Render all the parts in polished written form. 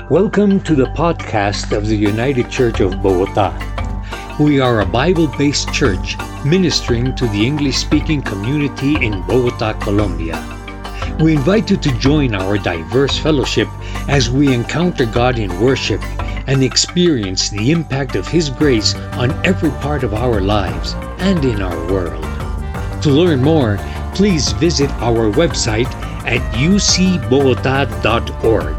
Welcome to the podcast of the United Church of Bogota. We are a Bible-based church ministering to the English-speaking community in Bogota, Colombia. We invite you to join our diverse fellowship as we encounter God in worship and experience the impact of His grace on every part of our lives and in our world. To learn more, please visit our website at ucbogota.org.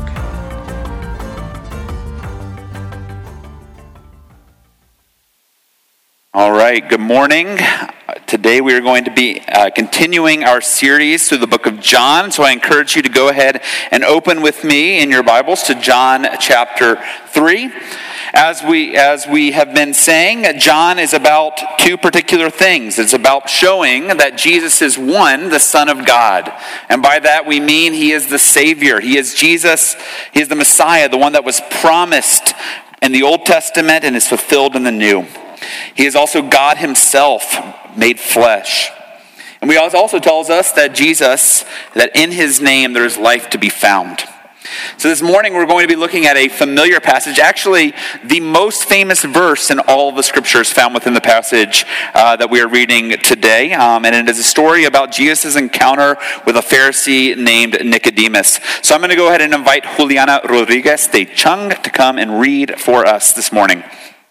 All right, good morning. Today we are going to be continuing our series through the book of John. So I encourage you to go ahead and open with me in your Bibles to John chapter 3. As we have been saying, John is about two particular things. It's about showing that Jesus is one, the Son of God. And by that we mean He is the Savior. He is Jesus. He is the Messiah, the one that was promised in the Old Testament and is fulfilled in the New. He is also God Himself made flesh. And we also tells us that Jesus, that in His name there is life to be found. So this morning we're going to be looking at a familiar passage, actually the most famous verse in all of the scriptures found within the passage that we are reading today. And it is a story about Jesus' encounter with a Pharisee named Nicodemus. So I'm going to go ahead and invite Juliana Rodriguez de Chung to come and read for us this morning.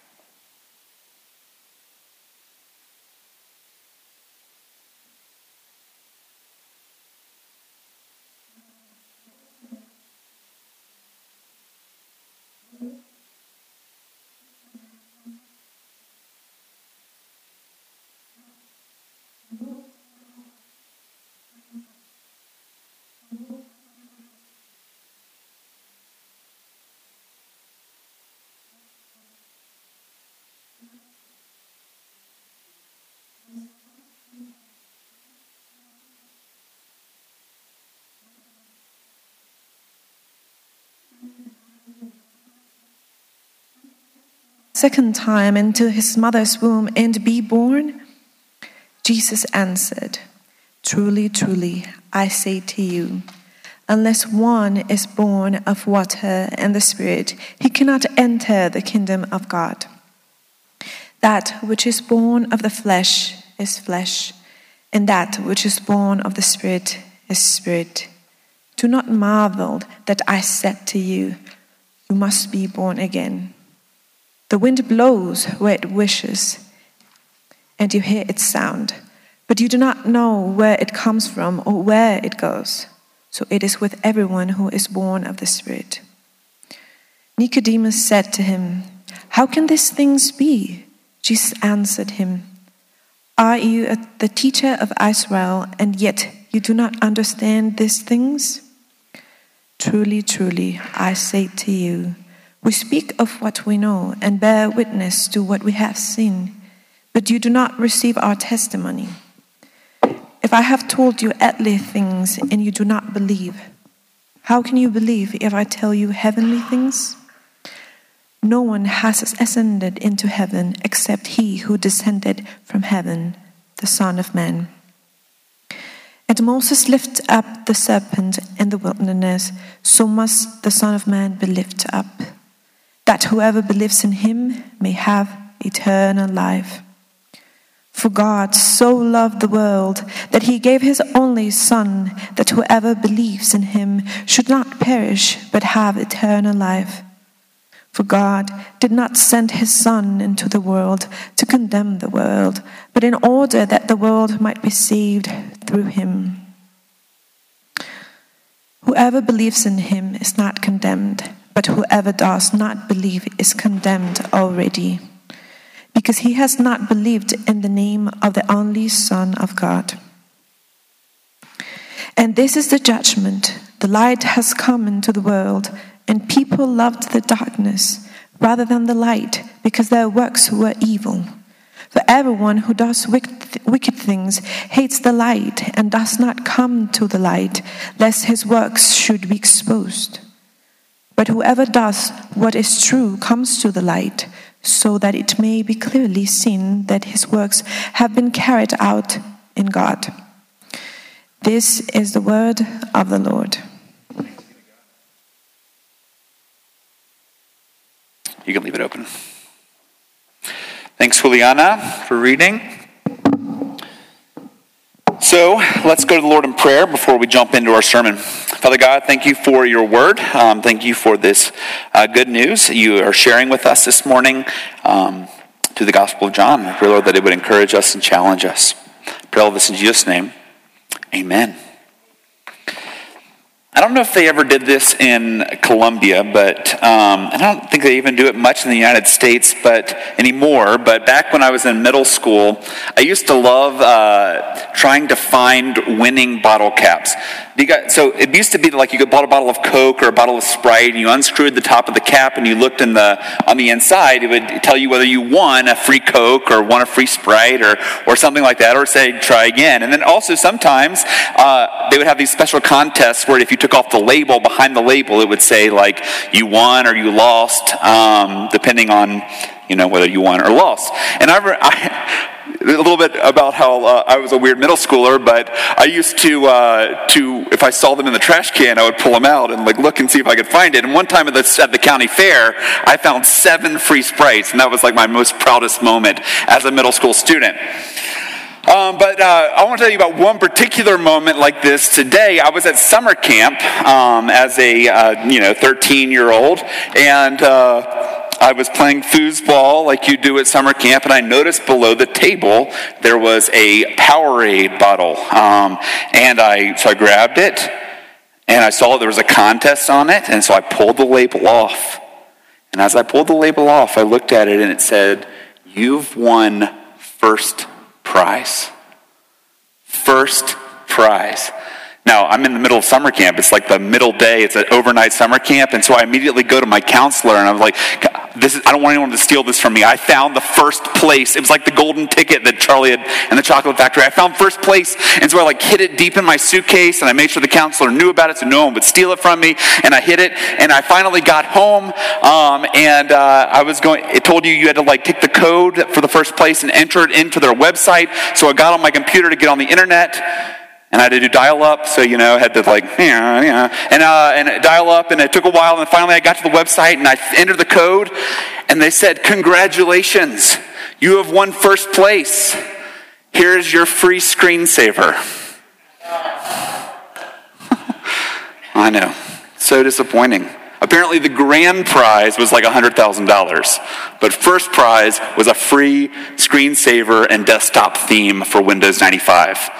Second time into his mother's womb and be born? Jesus answered, "Truly, truly, I say to you, unless one is born of water and the Spirit, he cannot enter the kingdom of God. That which is born of the flesh is flesh, and that which is born of the Spirit is spirit. Do not marvel that I said to you, you must be born again. The wind blows where it wishes, and you hear its sound, but you do not know where it comes from or where it goes. So it is with everyone who is born of the Spirit." Nicodemus said to him, "How can these things be?" Jesus answered him, "Are you the teacher of Israel, and yet you do not understand these things? Truly, truly, I say to you, we speak of what we know and bear witness to what we have seen, but you do not receive our testimony. If I have told you earthly things and you do not believe, how can you believe if I tell you heavenly things? No one has ascended into heaven except He who descended from heaven, the Son of Man. And Moses lifted up the serpent in the wilderness, so must the Son of Man be lifted up, that whoever believes in Him may have eternal life. For God so loved the world that He gave His only Son, that whoever believes in Him should not perish but have eternal life. For God did not send His Son into the world to condemn the world, but in order that the world might be saved through Him. Whoever believes in Him is not condemned, but whoever does not believe is condemned already, because he has not believed in the name of the only Son of God. And this is the judgment. The light has come into the world, and people loved the darkness rather than the light, because their works were evil. For everyone who does wicked things hates the light and does not come to the light, lest his works should be exposed. But whoever does what is true comes to the light, so that it may be clearly seen that his works have been carried out in God. This is the word of the Lord. You can leave it open. Thanks, Juliana, for reading. So let's go to the Lord in prayer before we jump into our sermon. Father God, thank you for your word. Thank you for this good news you are sharing with us this morning through the Gospel of John. I pray, Lord, that it would encourage us and challenge us. I pray all this in Jesus' name. Amen. I don't know if they ever did this in Colombia, but I don't think they even do it much in the United States anymore. But back when I was in middle school, I used to love trying to find winning bottle caps. So it used to be like you could buy a bottle of Coke or a bottle of Sprite, and you unscrewed the top of the cap, and you looked on the inside. It would tell you whether you won a free Coke or won a free Sprite or something like that, or say try again. And then also sometimes they would have these special contests where if you took off the label, behind the label, it would say like you won or you lost, depending on whether you won or lost. And a little bit about how I was a weird middle schooler, but I used to if I saw them in the trash can, I would pull them out and look and see if I could find it. And one time at the county fair, I found 7 free Sprites, and that was my most proudest moment as a middle school student. But I want to tell you about one particular moment like this today. I was at summer camp as a 13-year-old, and I was playing foosball like you do at summer camp, and I noticed below the table there was a Powerade bottle, so I grabbed it, and I saw there was a contest on it, and so I pulled the label off. And as I pulled the label off, I looked at it, and it said, "You've won first prize." First prize. Now, I'm in the middle of summer camp. It's like the middle day. It's an overnight summer camp. And so I immediately go to my counselor, and I was like, I don't want anyone to steal this from me. I found the first place. It was like the golden ticket that Charlie had in the chocolate factory. I found first place. And so I hid it deep in my suitcase, and I made sure the counselor knew about it so no one would steal it from me. And I hid it, and I finally got home. It told you had to take the code for the first place and enter it into their website. So I got on my computer to get on the internet. And I had to do dial-up, so, I had to and dial up, and it took a while, and finally I got to the website, and I entered the code, and they said, "Congratulations, you have won first place. Here's your free screensaver." I know, so disappointing. Apparently the grand prize was $100,000, but first prize was a free screensaver and desktop theme for Windows 95.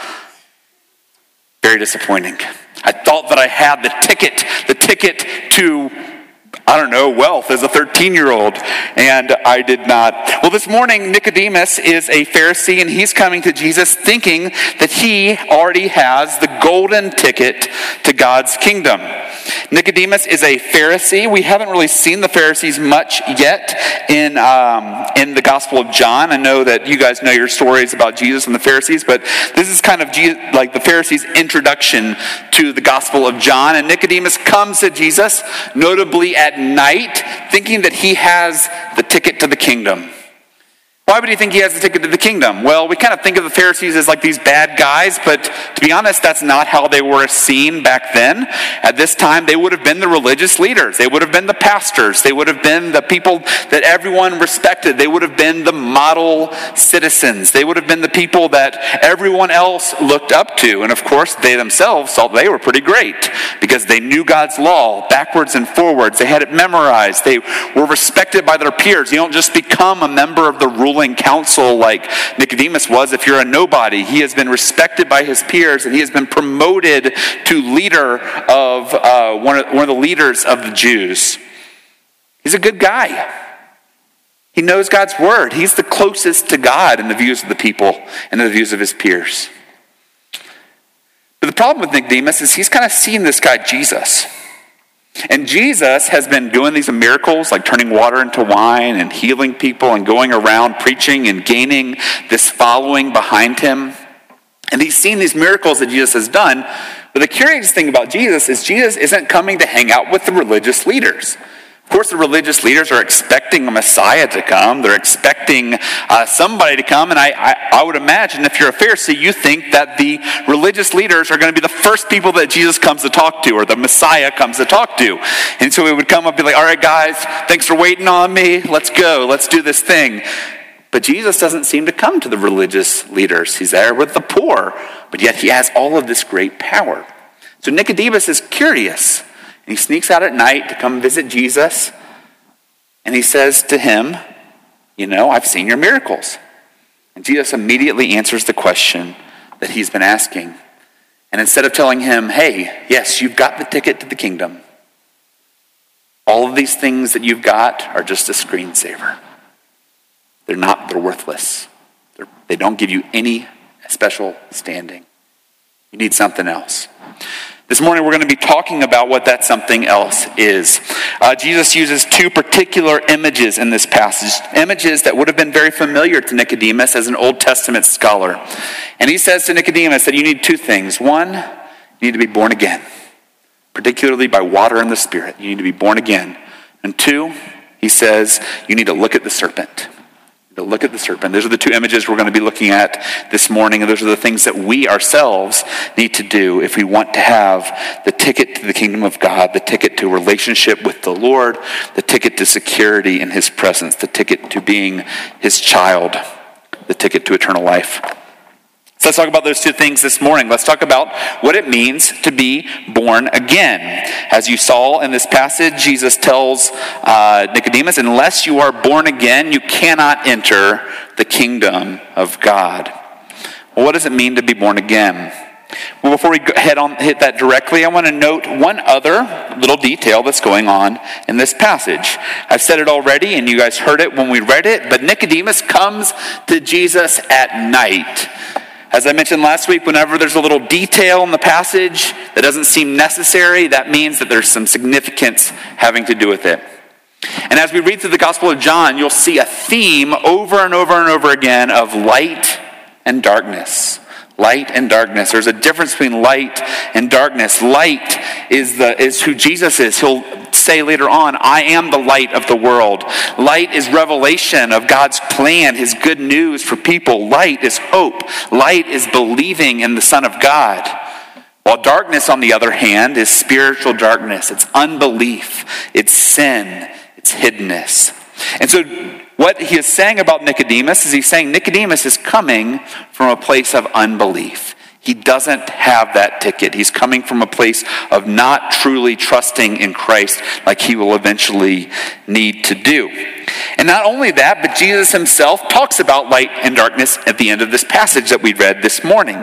Very disappointing. I thought that I had the ticket to, wealth as a 13-year-old, and I did not. Well, this morning, Nicodemus is a Pharisee, and he's coming to Jesus thinking that he already has the golden ticket to God's kingdom. Nicodemus is a Pharisee. We haven't really seen the Pharisees much yet in the Gospel of John. I know that you guys know your stories about Jesus and the Pharisees, but this is kind of like the Pharisees' introduction to the Gospel of John. And Nicodemus comes to Jesus, notably at night, thinking that he has the ticket to the kingdom. Why would he think he has the ticket to the kingdom? Well, we kind of think of the Pharisees as these bad guys, but to be honest, that's not how they were seen back then. At this time, they would have been the religious leaders. They would have been the pastors. They would have been the people that everyone respected. They would have been the model citizens. They would have been the people that everyone else looked up to. And of course, they themselves thought they were pretty great because they knew God's law backwards and forwards. They had it memorized. They were respected by their peers. You don't just become a member of the ruling council like Nicodemus was if you're a nobody. He has been respected by his peers, and he has been promoted to leader of one of the leaders of the Jews. He's a good guy. He knows God's word. He's the closest to God in the views of the people and in the views of his peers. But the problem with Nicodemus is he's kind of seen this guy Jesus. And Jesus has been doing these miracles like turning water into wine and healing people and going around preaching and gaining this following behind him. And he's seen these miracles that Jesus has done. But the curious thing about Jesus is Jesus isn't coming to hang out with the religious leaders. Of course, the religious leaders are expecting a Messiah to come. They're expecting somebody to come. And I would imagine if you're a Pharisee, you think that the religious leaders are going to be the first people that Jesus comes to talk to, or the Messiah comes to talk to. And so he would come up and be like, all right, guys, thanks for waiting on me. Let's go. Let's do this thing. But Jesus doesn't seem to come to the religious leaders. He's there with the poor, but yet he has all of this great power. So Nicodemus is curious. And he sneaks out at night to come visit Jesus. And he says to him, I've seen your miracles. And Jesus immediately answers the question that he's been asking. And instead of telling him, hey, yes, you've got the ticket to the kingdom, all of these things that you've got are just a screensaver. They're worthless. They don't give you any special standing. You need something else. This morning we're going to be talking about what that something else is. Jesus uses two particular images in this passage, images that would have been very familiar to Nicodemus as an Old Testament scholar. And he says to Nicodemus that you need two things. One, you need to be born again, particularly by water and the Spirit. You need to be born again. And two, he says, you need to look at the serpent. Look at the serpent. Those are the two images we're going to be looking at this morning, and those are the things that we ourselves need to do if we want to have the ticket to the kingdom of God, the ticket to relationship with the Lord, the ticket to security in his presence, the ticket to being his child, the ticket to eternal life. So let's talk about those two things this morning. Let's talk about what it means to be born again. As you saw in this passage, Jesus tells Nicodemus, unless you are born again, you cannot enter the kingdom of God. Well, what does it mean to be born again? Well, before we hit that directly, I want to note one other little detail that's going on in this passage. I've said it already, and you guys heard it when we read it, but Nicodemus comes to Jesus at night. As I mentioned last week, whenever there's a little detail in the passage that doesn't seem necessary, that means that there's some significance having to do with it. And as we read through the Gospel of John, you'll see a theme over and over and over again of light and darkness. Light and darkness. There's a difference between light and darkness. Light is who Jesus is. He'll say later on, I am the light of the world. Light is revelation of God's plan, his good news for people. Light is hope. Light is believing in the Son of God. While darkness, on the other hand, is spiritual darkness. It's unbelief. It's sin. It's hiddenness. And so what he is saying about Nicodemus is he's saying Nicodemus is coming from a place of unbelief. He doesn't have that ticket. He's coming from a place of not truly trusting in Christ like he will eventually need to do. And not only that, but Jesus himself talks about light and darkness at the end of this passage that we read this morning.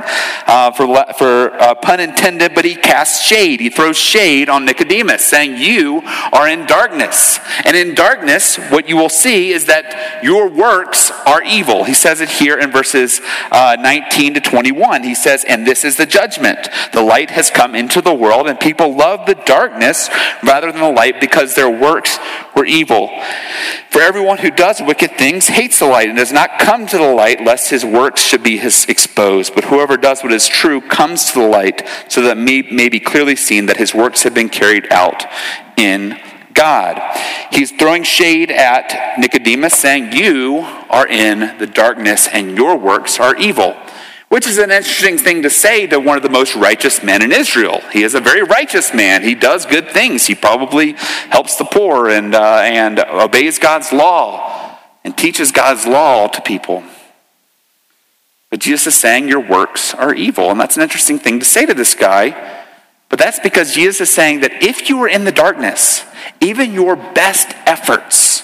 For pun intended, but he casts shade. He throws shade on Nicodemus, saying, you are in darkness. And in darkness, what you will see is that your works are evil. He says it here in verses 19 to 21. He says, and this is the judgment. The light has come into the world, and people love the darkness rather than the light because their works were evil. For everyone who does wicked things hates the light and does not come to the light lest his works should be exposed. But whoever does what is true comes to the light so that it may be clearly seen that his works have been carried out in God. He's throwing shade at Nicodemus, saying, you are in the darkness and your works are evil. Which is an interesting thing to say to one of the most righteous men in Israel. He is a very righteous man. He does good things. He probably helps the poor and obeys God's law and teaches God's law to people. But Jesus is saying your works are evil. And that's an interesting thing to say to this guy. But that's because Jesus is saying that if you are in the darkness, even your best efforts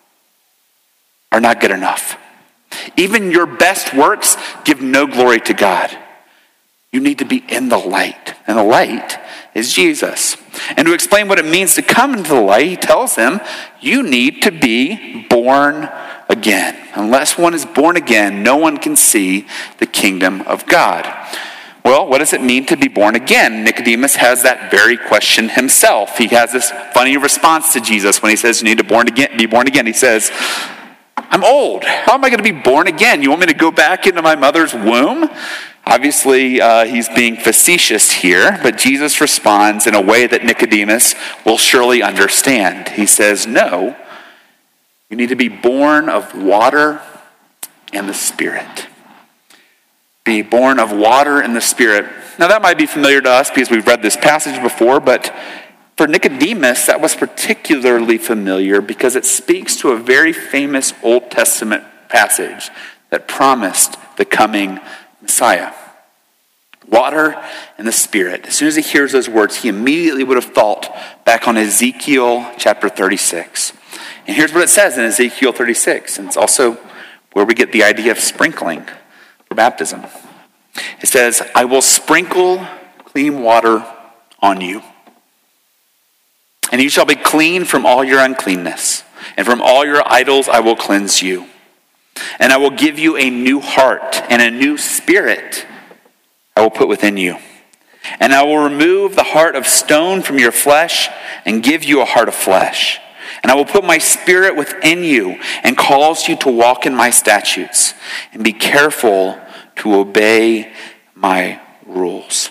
are not good enough. Even your best works give no glory to God. You need to be in the light. And the light is Jesus. And to explain what it means to come into the light, he tells them, you need to be born again. Unless one is born again, no one can see the kingdom of God. Well, what does it mean to be born again? Nicodemus has that very question himself. He has this funny response to Jesus when he says you need to be born again. He says, I'm old. How am I going to be born again? You want me to go back into my mother's womb? Obviously, he's being facetious here, but Jesus responds in a way that Nicodemus will surely understand. He says, no, you need to be born of water and the Spirit. Be born of water and the Spirit. Now that might be familiar to us because we've read this passage before, but for Nicodemus, that was particularly familiar because it speaks to a very famous Old Testament passage that promised the coming Messiah. Water and the Spirit. As soon as he hears those words, he immediately would have thought back on Ezekiel chapter 36. And here's what it says in Ezekiel 36. And it's also where we get the idea of sprinkling for baptism. It says, I will sprinkle clean water on you, and you shall be clean from all your uncleanness, and from all your idols I will cleanse you. And I will give you a new heart, and a new spirit I will put within you. And I will remove the heart of stone from your flesh, and give you a heart of flesh. And I will put my spirit within you, and cause you to walk in my statutes, and be careful to obey my rules.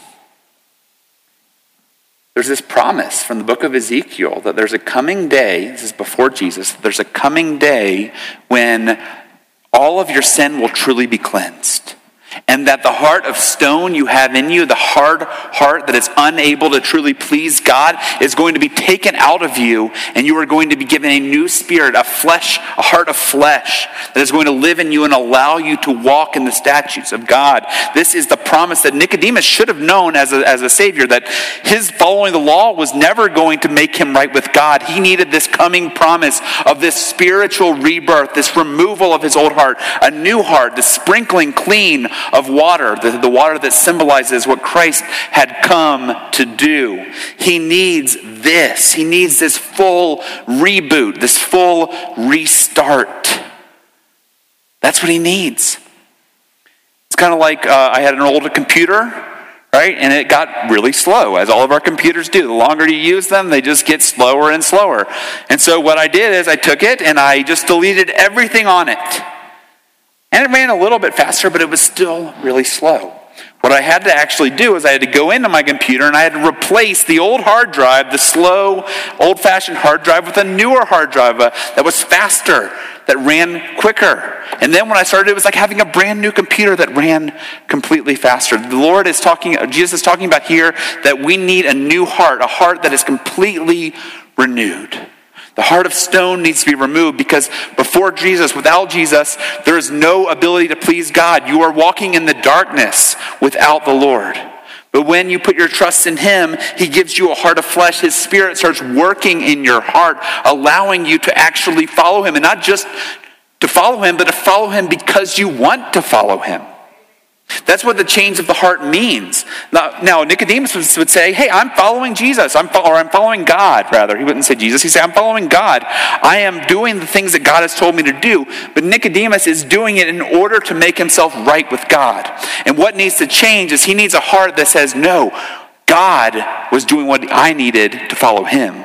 There's this promise from the book of Ezekiel that there's a coming day, this is before Jesus, there's a coming day when all of your sin will truly be cleansed. And that the heart of stone you have in you, the hard heart that is unable to truly please God, is going to be taken out of you, and you are going to be given a new spirit, a heart of flesh that is going to live in you and allow you to walk in the statutes of God. This is the promise that Nicodemus should have known as a savior, that his following the law was never going to make him right with God. He needed this coming promise of this spiritual rebirth, this removal of his old heart, a new heart, the sprinkling clean of water, the water that symbolizes what Christ had come to do. He needs this. He needs this full reboot, this full restart. That's what he needs. It's kind of like I had an older computer, right? And it got really slow, as all of our computers do. The longer you use them, they just get slower and slower. And so what I did is I took it and I just deleted everything on it. And it ran a little bit faster, but it was still really slow. What I had to actually do is I had to go into my computer and I had to replace the old hard drive, the slow, old-fashioned hard drive, with a newer hard drive that was faster, that ran quicker. And then when I started, it was like having a brand new computer that ran completely faster. Jesus is talking about here that we need a new heart, a heart that is completely renewed. The heart of stone needs to be removed because before Jesus, without Jesus, there is no ability to please God. You are walking in the darkness without the Lord. But when you put your trust in him, he gives you a heart of flesh. His spirit starts working in your heart, allowing you to actually follow him. And not just to follow him, but to follow him because you want to follow him. That's what the change of the heart means. Now Nicodemus would say, hey, I'm following Jesus. I'm following God, rather. He wouldn't say Jesus. He'd say, I'm following God. I am doing the things that God has told me to do. But Nicodemus is doing it in order to make himself right with God. And what needs to change is he needs a heart that says, no, God was doing what I needed to follow him.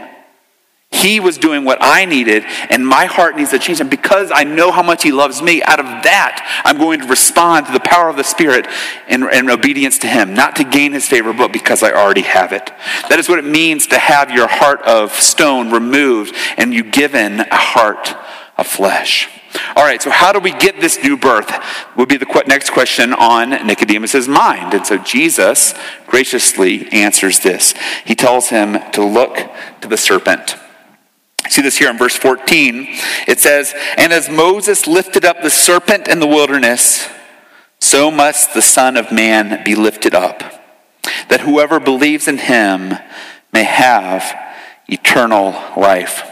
He was doing what I needed, and my heart needs to change. And because I know how much he loves me, out of that, I'm going to respond to the power of the Spirit in obedience to him. Not to gain his favor, but because I already have it. That is what it means to have your heart of stone removed and you given a heart of flesh. All right, so how do we get this new birth? Would be the next question on Nicodemus's mind. And so Jesus graciously answers this. He tells him to look to the serpent. See this here in verse 14. It says, and as Moses lifted up the serpent in the wilderness, so must the Son of Man be lifted up, that whoever believes in him may have eternal life.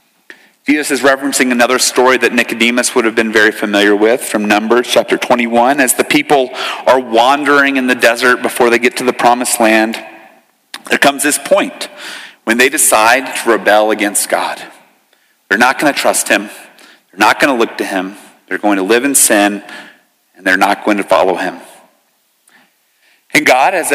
Jesus is referencing another story that Nicodemus would have been very familiar with from Numbers chapter 21. As the people are wandering in the desert before they get to the promised land, there comes this point when they decide to rebel against God. They're not going to trust him. They're not going to look to him. They're going to live in sin, and they're not going to follow him. And God, as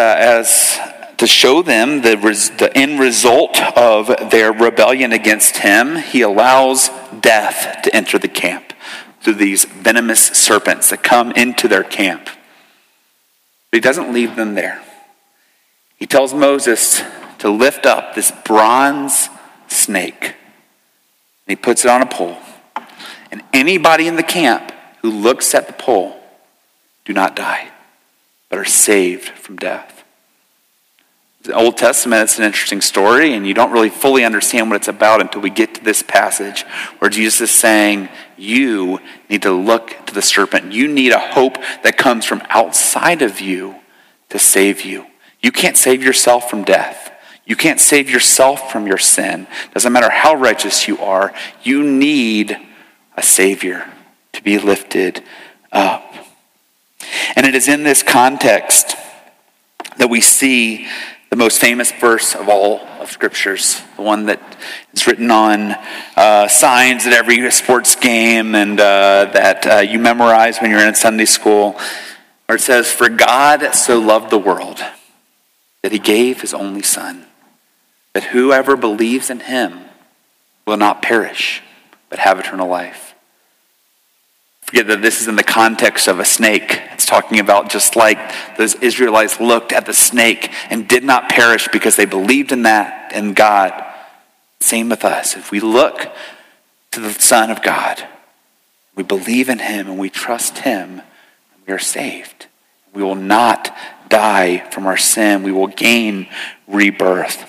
to show them the end result of their rebellion against him, he allows death to enter the camp through these venomous serpents that come into their camp. But he doesn't leave them there. He tells Moses to lift up this bronze snake. And he puts it on a pole. And anybody in the camp who looks at the pole do not die, but are saved from death. The Old Testament, it's an interesting story, and you don't really fully understand what it's about until we get to this passage where Jesus is saying, you need to look to the serpent. You need a hope that comes from outside of you to save you. You can't save yourself from death. You can't save yourself from your sin. Doesn't matter how righteous you are. You need a Savior to be lifted up. And it is in this context that we see the most famous verse of all of Scriptures, the one that is written on signs at every sports game and that you memorize when you're in Sunday school, where it says, "For God so loved the world that he gave his only Son, that whoever believes in him will not perish, but have eternal life." Forget that this is in the context of a snake. It's talking about just like those Israelites looked at the snake and did not perish because they believed in that, in God. Same with us. If we look to the Son of God, we believe in him and we trust him, we are saved. We will not die from our sin. We will gain rebirth.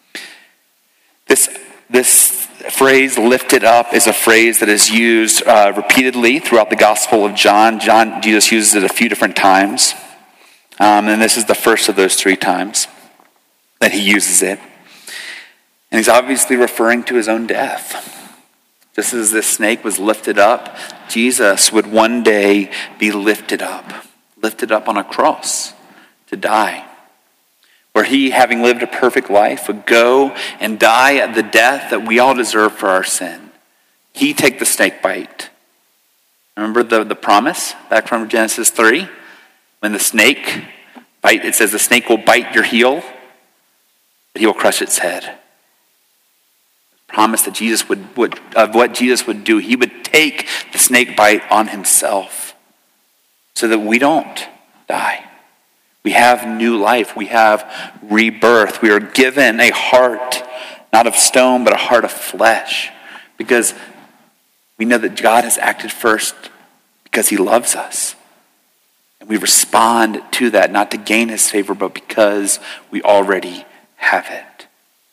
This phrase, lifted up, is a phrase that is used repeatedly throughout the Gospel of John. Jesus uses it a few different times. And this is the first of those 3 times that he uses it. And he's obviously referring to his own death. Just as this snake was lifted up, Jesus would one day be lifted up on a cross to die. Where he, having lived a perfect life, would go and die at the death that we all deserve for our sin. He take the snake bite. Remember the promise back from Genesis 3? When the snake bite, it says the snake will bite your heel, but he will crush its head. Promise that Jesus of what Jesus would do. He would take the snake bite on himself so that we don't die. We have new life. We have rebirth. We are given a heart, not of stone, but a heart of flesh. Because we know that God has acted first because he loves us. And we respond to that, not to gain his favor, but because we already have it.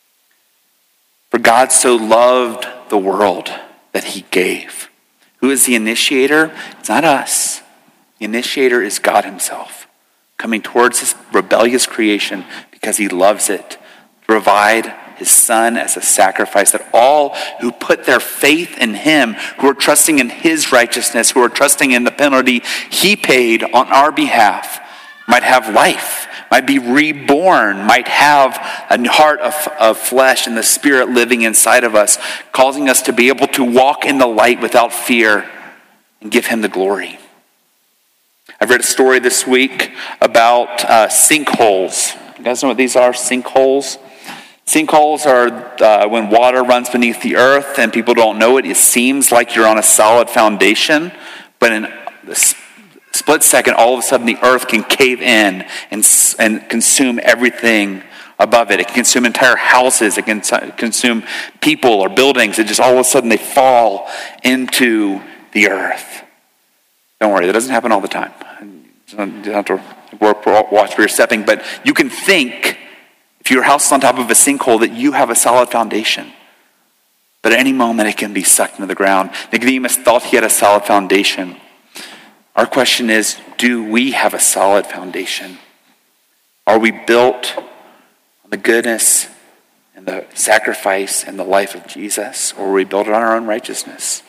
For God so loved the world that he gave. Who is the initiator? It's not us. The initiator is God himself, coming towards his rebellious creation because he loves it, to provide his Son as a sacrifice, that all who put their faith in him, who are trusting in his righteousness, who are trusting in the penalty he paid on our behalf, might have life, might be reborn, might have a heart of flesh and the Spirit living inside of us, causing us to be able to walk in the light without fear and give him the glory. I've read a story this week about sinkholes. You guys know what these are? Sinkholes? Sinkholes are when water runs beneath the earth and people don't know it. It seems like you're on a solid foundation, but in a split second, all of a sudden the earth can cave in and consume everything above it. It can consume entire houses. It can consume people or buildings. It just all of a sudden they fall into the earth. Don't worry, that doesn't happen all the time. You don't have to watch where you're stepping, but you can think, if your house is on top of a sinkhole, that you have a solid foundation. But at any moment, it can be sucked into the ground. Nicodemus thought he had a solid foundation. Our question is, do we have a solid foundation? Are we built on the goodness and the sacrifice and the life of Jesus, or are we built on our own righteousness?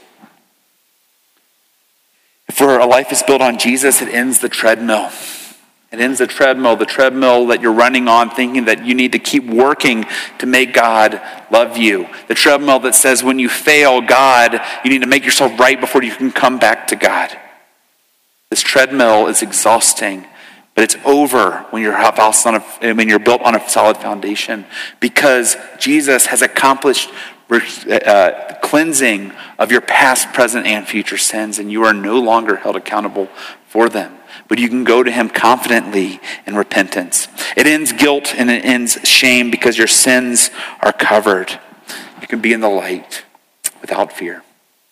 If a life is built on Jesus, it ends the treadmill. It ends the treadmill that you're running on thinking that you need to keep working to make God love you. The treadmill that says when you fail God, you need to make yourself right before you can come back to God. This treadmill is exhausting, but it's over when you're built on a solid foundation, because Jesus has accomplished cleansing of your past, present, and future sins, and you are no longer held accountable for them. but you can go to him confidently in repentance. It ends guilt and it ends shame because your sins are covered. You can be in the light without fear.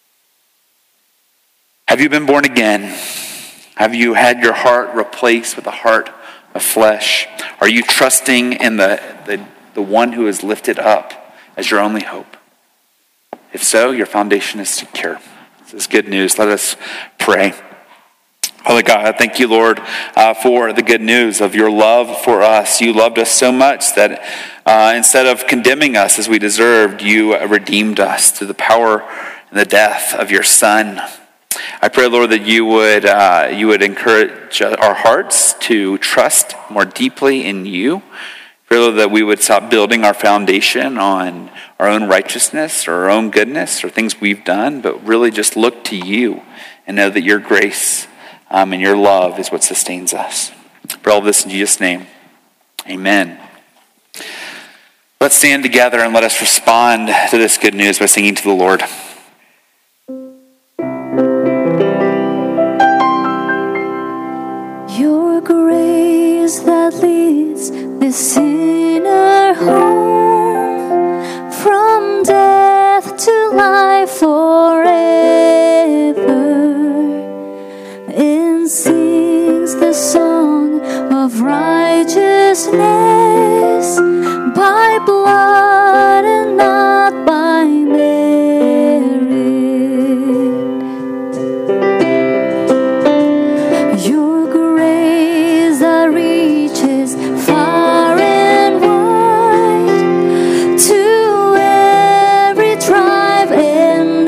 Have you been born again? Have you had your heart replaced with a heart of flesh? Are you trusting in the one who is lifted up as your only hope? If so, your foundation is secure. This is good news. Let us pray. Father God, I thank you, Lord, for the good news of your love for us. You loved us so much that instead of condemning us as we deserved, you redeemed us through the power and the death of your Son. I pray, Lord, that you would encourage our hearts to trust more deeply in you. I pray, Lord, that we would stop building our foundation on our own righteousness or our own goodness or things we've done, but really just look to you and know that your grace and your love is what sustains us. I pray all this in Jesus' name. Amen. Let's stand together and let us respond to this good news by singing to the Lord. Your grace that leads the sinner home from death to life forever, and sings the song of righteousness by blood and not by merit. Your grace that reaches far and wide to every tribe and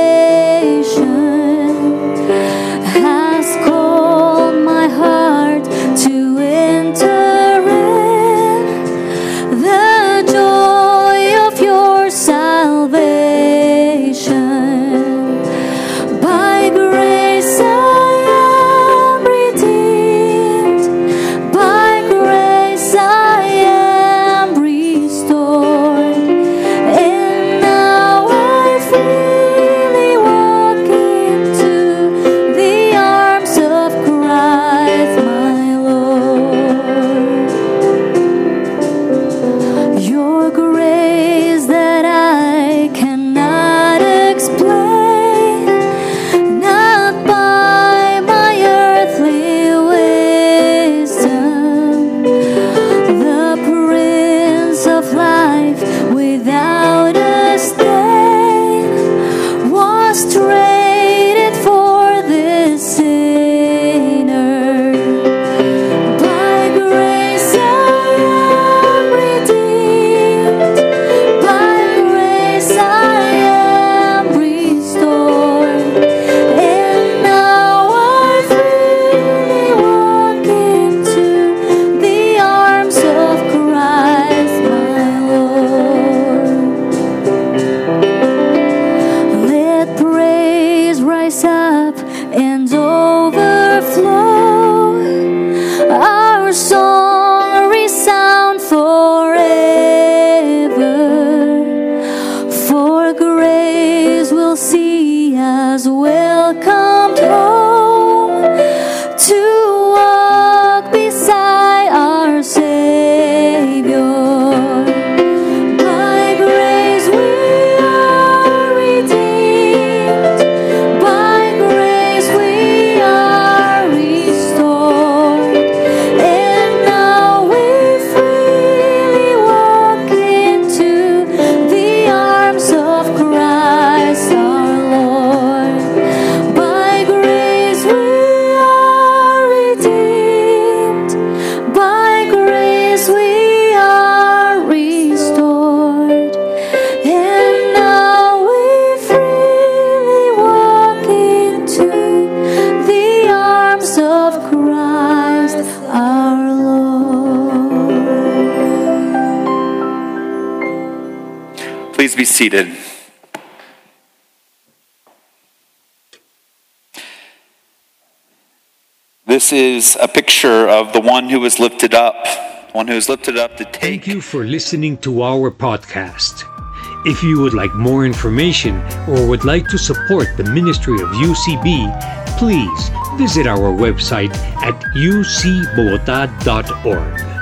nation has called my heart to enter in the joy of your salvation. By grace I am redeemed, by grace I am restored, and now I freely walk into the arms of Christ my Lord. Your grace that I cannot explain, not by my earthly wisdom, the Prince of Life without a stain was traded for this sinner. By grace I am redeemed, by grace I am restored, and now I freely walk into the arms of Christ my Lord. Let praise rise up and overflow, our song resound forever, for grace will see us welcomed home to walk beside our Savior. By grace we are redeemed, by grace we are restored, and now we freely walk into the arms of Christ our Lord. By grace we are redeemed, by grace we are restored, and now we freely walk into the arms of Christ our Lord. Please be seated. This is a picture of the one who was lifted up, one who was lifted up to take. Thank you for listening to our podcast. If you would like more information or would like to support the ministry of UCB, please visit our website at ucbogota.org.